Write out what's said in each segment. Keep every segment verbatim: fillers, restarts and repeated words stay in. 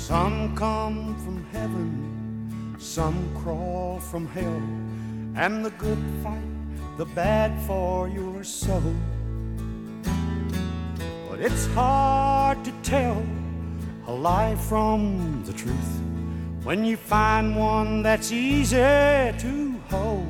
Some come from heaven, some crawl from hell, and the good fight the bad for your soul. But it's hard to tell a lie from the truth when you find one that's easy to hold.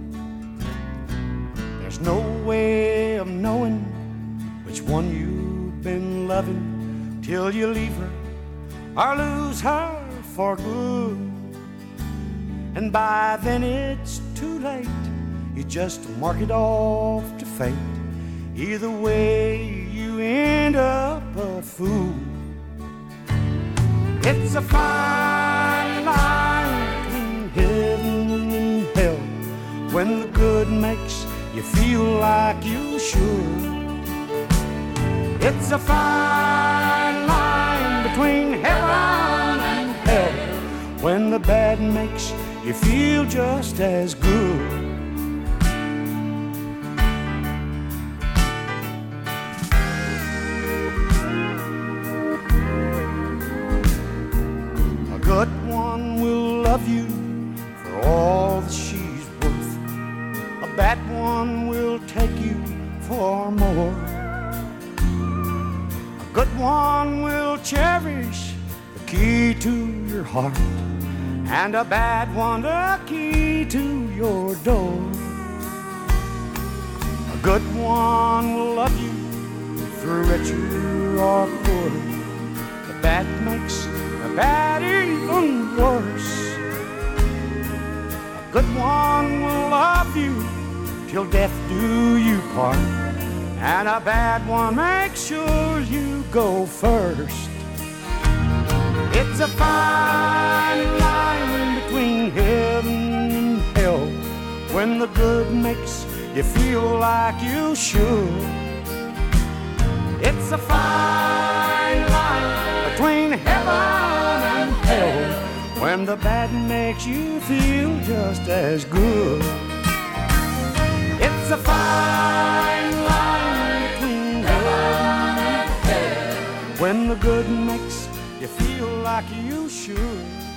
There's no way of knowing which one you've been loving till you leave her or lose her for good. And by then it's too late, you just mark it off to fate. Either way you end up a fool. It's a fine line between heaven and hell when the good makes you feel like you should. It's a fine line between heaven and hell when the bad makes you feel just as good. A good one will love you for all that she's worth. A bad one will take you for more. A good one will cherish the key to your heart, and a bad one the key to your door. A good one will love you through richer or poorer. The bad makes the bad even worse. A good one will love you till death do you part, and a bad one makes sure you go first. It's a fine line between heaven and hell when the good makes you feel like you should. It's a fine line between heaven and hell when the bad makes you feel just as good. It's a fine line between heaven and hell when the good makes you feel like you should.